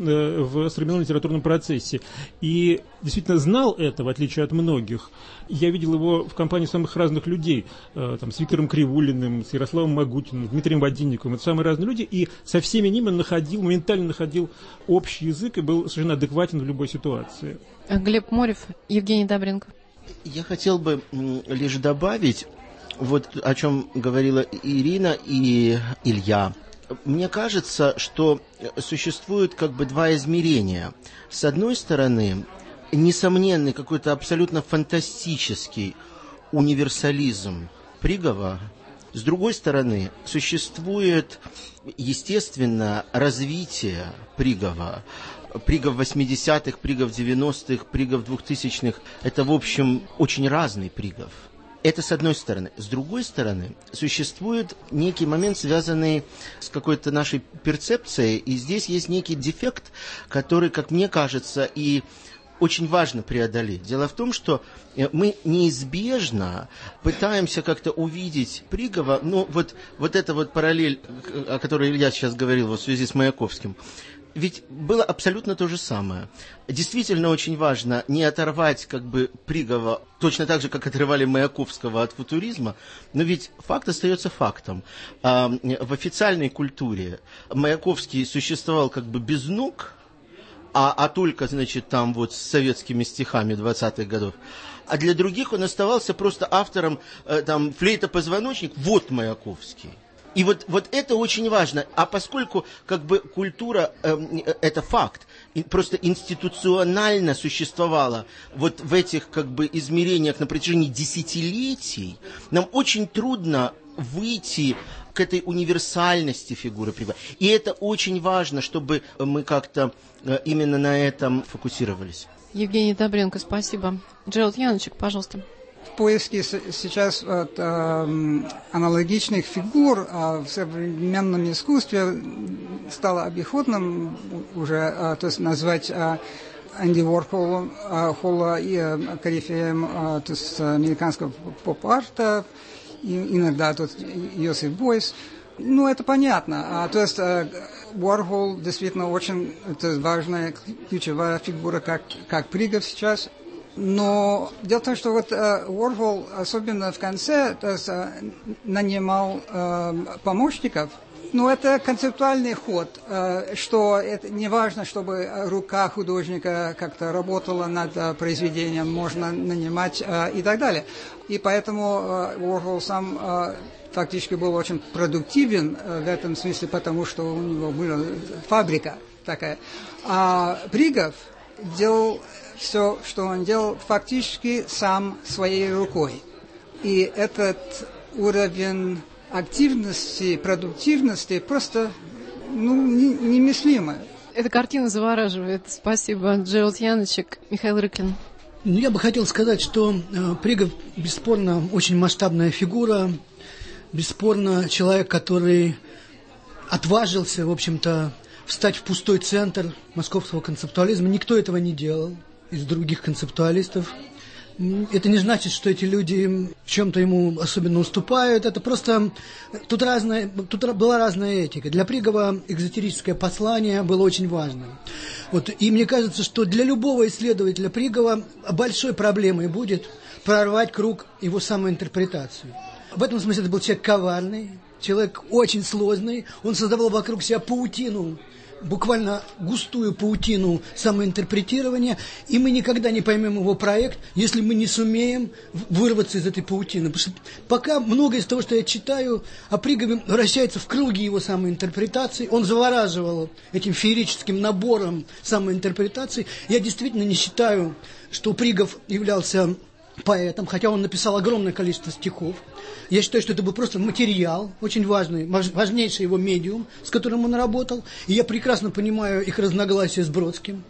в современном литературном процессе. И действительно знал это, в отличие от многих. Я видел его в компании самых разных людей, там, с Виктором Кривулиным, с Ярославом Магутиным, с Дмитрием Водинниковым. Это самые разные люди. И со всеми ними он моментально находил общий язык и был совершенно адекватен в любой ситуации.
Глеб Морев, Евгений Добренко.
Я хотел бы лишь добавить, вот о чем говорила Ирина и Илья. Мне кажется, что существует как бы два измерения. С одной стороны, несомненный какой-то абсолютно фантастический универсализм Пригова. С другой стороны, существует, естественно, развитие Пригова. Пригов 80-х, Пригов 90-х, Пригов 2000-х – это, в общем, очень разный Пригов. Это с одной стороны. С другой стороны, существует некий момент, связанный с какой-то нашей перцепцией, и здесь есть некий дефект, который, как мне кажется, и очень важно преодолеть. Дело в том, что мы неизбежно пытаемся как-то увидеть Пригова, ну вот эта вот параллель, о которой Илья сейчас говорил в связи с Маяковским, ведь было абсолютно то же самое. Действительно очень важно не оторвать как бы Пригова точно так же, как отрывали Маяковского от футуризма, но ведь факт остается фактом. В официальной культуре Маяковский существовал как бы без ног, а только, значит, там вот с советскими стихами 20-х годов. А для других он оставался просто автором там флейта-позвоночник, вот Маяковский. И вот это очень важно. А поскольку как бы культура это факт, и просто институционально существовала вот в этих как бы измерениях на протяжении десятилетий, нам очень трудно выйти к этой универсальности фигуры Пригова. И это очень важно, чтобы мы как-то именно на этом фокусировались.
Евгений Добренко, спасибо. Джеральд Яночек, пожалуйста.
В поиске сейчас аналогичных фигур в современном искусстве стало обиходным уже то есть назвать Энди Уорхола и корифеем то есть американского поп-арта иногда тут Йосиф Бойс. Ну, это понятно. То есть Уорхол действительно очень важная, ключевая фигура, как Пригов сейчас. Но дело в том, что вот Уорхол, особенно в конце, то есть, нанимал помощников. Но это концептуальный ход, что это не важно, чтобы рука художника как-то работала над произведением, можно нанимать и так далее. И поэтому Уорхол сам фактически был очень продуктивен в этом смысле, потому что у него была фабрика такая. А Пригов делал все, что он делал, фактически сам своей рукой. И этот уровень активности, продуктивности просто немыслимо.
Эта картина завораживает. Спасибо, Джеральд Яночек. Михаил Рыклин.
Я бы хотел сказать, что Пригов, бесспорно, очень масштабная фигура, бесспорно, человек, который отважился, в общем-то, встать в пустой центр московского концептуализма. Никто этого не делал из других концептуалистов. Это не значит, что эти люди в чем-то ему особенно уступают. Это просто... Тут была разная этика. Для Пригова экзотерическое послание было очень важным. Вот. И мне кажется, что для любого исследователя Пригова большой проблемой будет прорвать круг его самоинтерпретации. В этом смысле это был человек коварный, человек очень сложный. Он создавал вокруг себя паутину, буквально густую паутину самоинтерпретирования, и мы никогда не поймем его проект, если мы не сумеем вырваться из этой паутины. Потому что пока многое из того, что я читаю о Пригове, вращается в круге его самоинтерпретации. Он завораживал этим феерическим набором самоинтерпретаций. Я действительно не считаю, что Пригов являлся поэтом, хотя он написал огромное количество стихов. Я считаю, что это был просто материал, очень важный, важнейший его медиум, с которым он работал. И я прекрасно понимаю их разногласия с Бродским.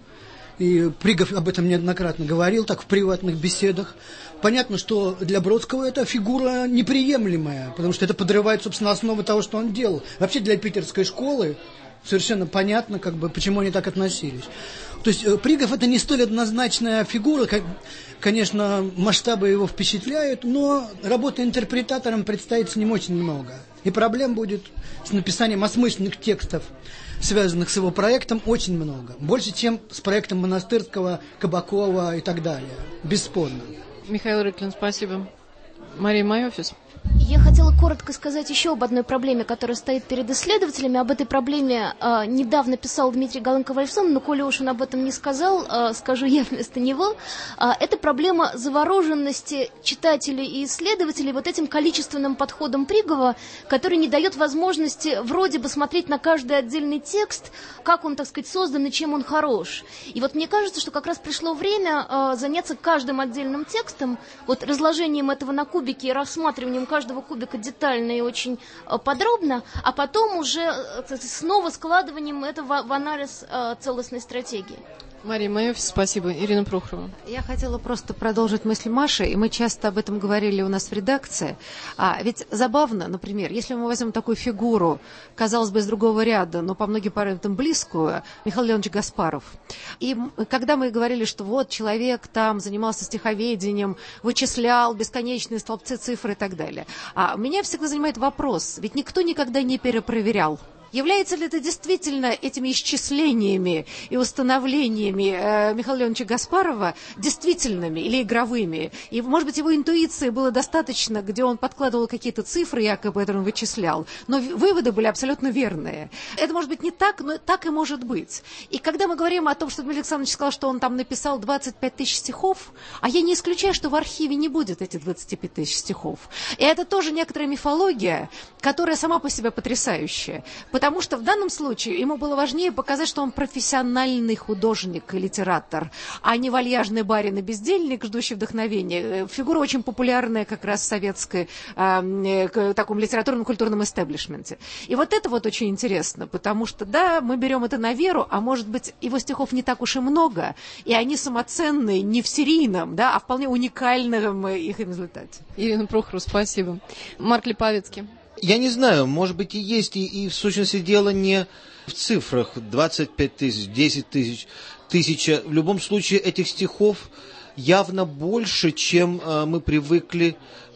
И Пригов об этом неоднократно говорил, так в приватных беседах. Понятно, что для Бродского это фигура неприемлемая, потому что это подрывает, собственно, основы того, что он делал. Вообще для питерской школы совершенно понятно, почему они так относились. То есть Пригов это не столь однозначная фигура, конечно, масштабы его впечатляют, но работа интерпретатором предстоит с ним очень много. И проблем будет с написанием осмысленных текстов, связанных с его проектом, очень много. Больше, чем с проектом Монастырского, Кабакова и так далее. Бесспорно.
Михаил Рыклин, спасибо. Мария Майофис.
Я хотела коротко сказать еще об одной проблеме, которая стоит перед исследователями. Об этой проблеме недавно писал Дмитрий Галан-Ковальсон, но коли уж он об этом не сказал, скажу я вместо него. Это проблема завороженности читателей и исследователей вот этим количественным подходом Пригова, который не дает возможности вроде бы смотреть на каждый отдельный текст, как он, так сказать, создан и чем он хорош. И вот мне кажется, что как раз пришло время заняться каждым отдельным текстом, вот разложением этого на кубики и рассматриванием каждого кубика детально и очень подробно, а потом уже снова складыванием этого в анализ целостной стратегии.
Мария Майофис, спасибо. Ирина Прохорова.
Я хотела просто продолжить мысль Маши, и мы часто об этом говорили у нас в редакции. Ведь забавно, например, если мы возьмем такую фигуру, казалось бы, из другого ряда, но по многим параметрам близкую, Михаил Леонович Гаспаров. И когда мы говорили, что вот человек там занимался стиховедением, вычислял бесконечные столбцы цифр и так далее, меня всегда занимает вопрос, ведь никто никогда не перепроверял. Является ли это действительно этими исчислениями и установлениями Михаила Леоновича Гаспарова действительными или игровыми? И, может быть, его интуиции было достаточно, где он подкладывал какие-то цифры, якобы, которые он вычислял, но выводы были абсолютно верные. Это может быть не так, но так и может быть. И когда мы говорим о том, что Дмитрий Александрович сказал, что он там написал 25 тысяч стихов, а я не исключаю, что в архиве не будет этих 25 тысяч стихов. И это тоже некоторая мифология, которая сама по себе потрясающая. Потому что в данном случае ему было важнее показать, что он профессиональный художник и литератор, а не вальяжный барин и бездельник, ждущий вдохновения. Фигура очень популярная как раз в советской таком литературном культурном истеблишменте. И вот это вот очень интересно, потому что, да, мы берем это на веру, а может быть, его стихов не так уж и много, и они самоценные не в серийном, да, а вполне уникальном их результате.
Ирина Прохорова, спасибо. Марк Липовецкий.
Я не знаю, может быть и есть, и в сущности дело не в цифрах 25 тысяч, 10 тысяч, 1000. В любом случае этих стихов явно больше, чем мы привыкли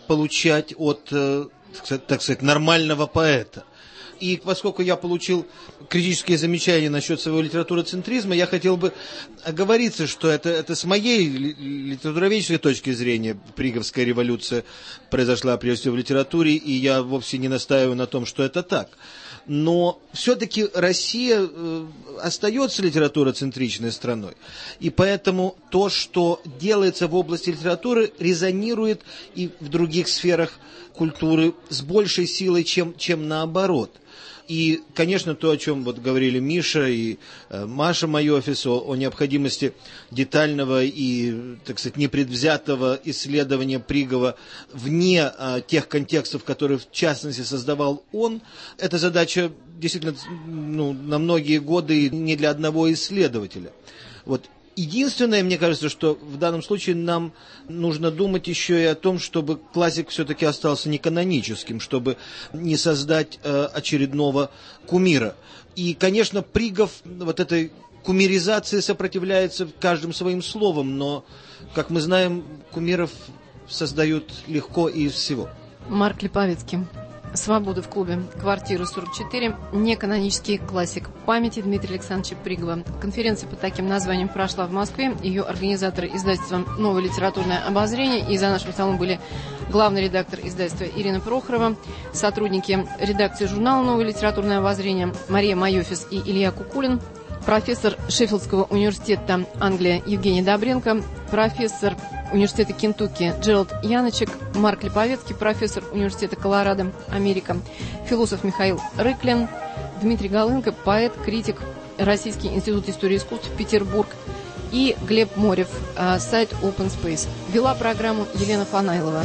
получать от, так сказать, нормального поэта. И поскольку я получил критические замечания насчет своего литературоцентризма, я хотел бы оговориться, что это с моей литературоведческой точки зрения Приговская революция произошла прежде всего в литературе, и я вовсе не настаиваю на том, что это так. Но все-таки Россия остается литературоцентричной страной. И поэтому то, что делается в области литературы, резонирует и в других сферах культуры с большей силой, чем наоборот. И, конечно, то, о чем вот говорили Миша и Маша Майофис, о необходимости детального и, так сказать, непредвзятого исследования Пригова вне тех контекстов, которые, в частности, создавал он, эта задача действительно на многие годы не для одного исследователя. Вот. Единственное, мне кажется, что в данном случае нам нужно думать еще и о том, чтобы классик все-таки остался неканоническим, чтобы не создать очередного кумира. И, конечно, Пригов вот этой кумиризации сопротивляется каждым своим словом, но, как мы знаем, кумиров создают легко и из всего.
Марк Липовицкий. «Свобода в клубе. Квартира 44. Неканонический классик. Памяти Дмитрия Александровича Пригова». Конференция под таким названием прошла в Москве. Ее организаторы издательства «Новое литературное обозрение». И за нашим столом были главный редактор издательства Ирина Прохорова, сотрудники редакции журнала «Новое литературное обозрение» Мария Майофис и Илья Кукулин, профессор Шеффилдского университета Англия Евгений Добренко, профессор университета Кентукки Джеральд Яночек, Марк Липовецкий, профессор университета Колорадо, Америка, философ Михаил Рыклин, Дмитрий Голынко, поэт, критик, Российский институт истории искусств, Петербург, и Глеб Морев, сайт Open Space. Вела программу Елена Фанайлова.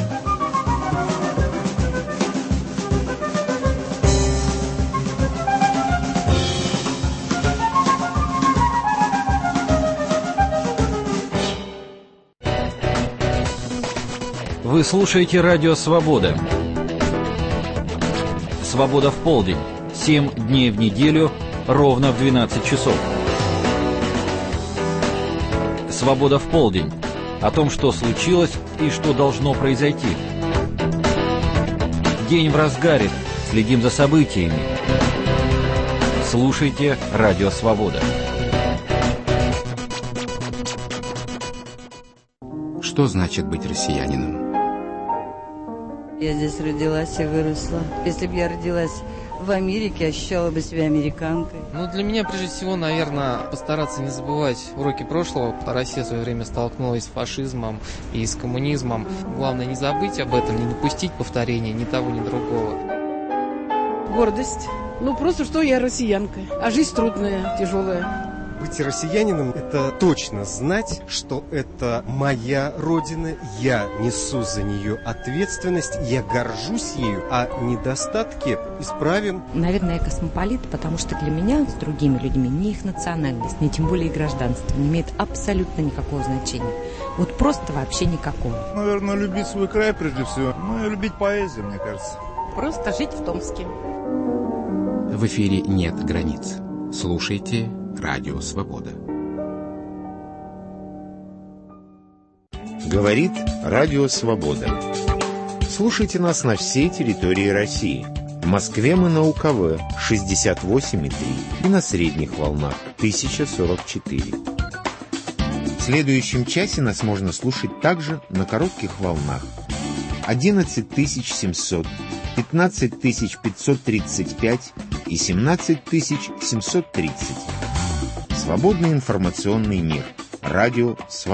Вы слушаете радио «Свобода». «Свобода в полдень». 7 дней в неделю, ровно в 12 часов. «Свобода в полдень». О том, что случилось и что должно произойти. День в разгаре. Следим за событиями. Слушайте радио «Свобода».
Что значит быть россиянином?
Я здесь родилась и выросла. Если бы я родилась в Америке, ощущала бы себя американкой.
Для меня, прежде всего, наверное, постараться не забывать уроки прошлого. Россия в свое время столкнулась с фашизмом и с коммунизмом. Главное не забыть об этом, не допустить повторения ни того, ни другого.
Гордость. Просто что я россиянка. А жизнь трудная, тяжелая.
Быть россиянином – это точно знать, что это моя родина, я несу за нее ответственность, я горжусь ею, а недостатки исправим.
Наверное, я космополит, потому что для меня с другими людьми ни их национальность, ни тем более их гражданство не имеет абсолютно никакого значения. Просто вообще никакого.
Наверное, любить свой край прежде всего, и любить поэзию, мне кажется.
Просто жить в Томске.
В эфире нет границ. Слушайте Радио «Свобода».
Говорит Радио «Свобода». Слушайте нас на всей территории России. В Москве мы на УКВ 68,3 и на средних волнах 1044. В следующем часе нас можно слушать также на коротких волнах 11700, 15535 и 17730. Свободный информационный мир. Радио «Свобода».